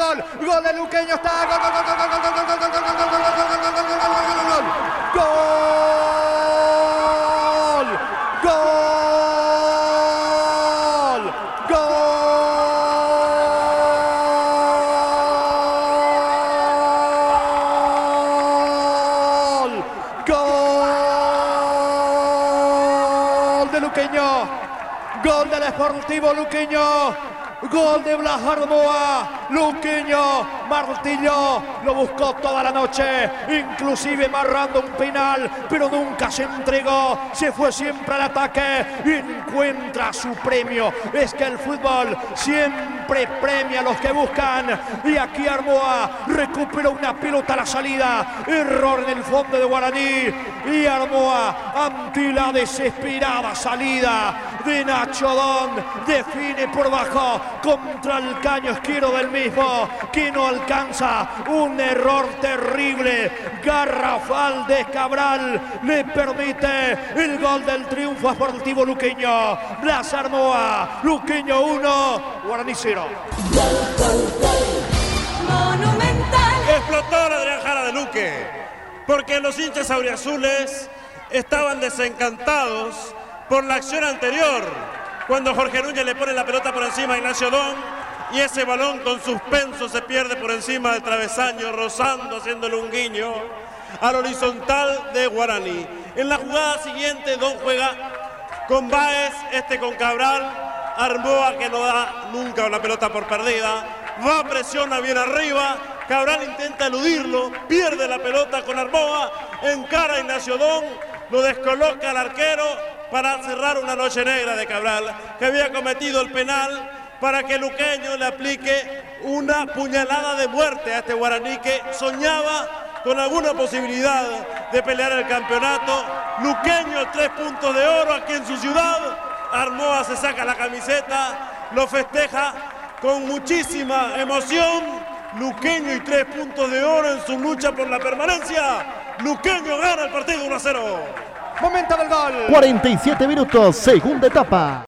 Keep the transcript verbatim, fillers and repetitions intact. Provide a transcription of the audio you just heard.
gol. Gol de Luqueño, está. Gol, gol, gol, gol, gol, gol, gol, gol, gol, gol, gol, gol, gol, gol, gol, gol, gol, gol, gol de Luqueño, gol del Sportivo Luqueño. Gol de Blas Armoa. Luqueño martilló, lo buscó toda la noche, inclusive marrando un penal, pero nunca se entregó, se fue siempre al ataque y encuentra su premio. Es que el fútbol siempre premia a los que buscan, y aquí Armoa recuperó una pelota a la salida, error en el fondo de Guaraní, y Armoa, ante la desesperada salida de Nacho Don, define por bajo contra el caño izquierdo del mismo, que no alcanza. Un error terrible, garrafal de Cabral, le permite el gol del triunfo a Sportivo Luqueño. Blas Armoa, Luqueño uno, Guaraní cero. Monumental. Explotó Adrián Jara de Luque, porque los hinchas auriazules estaban desencantados por la acción anterior, cuando Jorge Núñez le pone la pelota por encima a Ignacio Don, y ese balón con suspenso se pierde por encima del travesaño, rozando, haciéndole un guiño al horizontal de Guaraní. En la jugada siguiente, Don juega con Báez, este con Cabral, Armoa, que no da nunca la pelota por perdida, va, presiona bien arriba, Cabral intenta eludirlo, pierde la pelota con Armoa, encara a Ignacio Don, lo descoloca al arquero para cerrar una noche negra de Cabral, que había cometido el penal para que Luqueño le aplique una puñalada de muerte a este Guaraní, que soñaba con alguna posibilidad de pelear el campeonato. Luqueño, tres puntos de oro aquí en su ciudad. Armoa se saca la camiseta, lo festeja con muchísima emoción. Luqueño y tres puntos de oro en su lucha por la permanencia. Luqueño gana el partido uno a cero. Momento del gol. cuarenta y siete minutos, segunda etapa.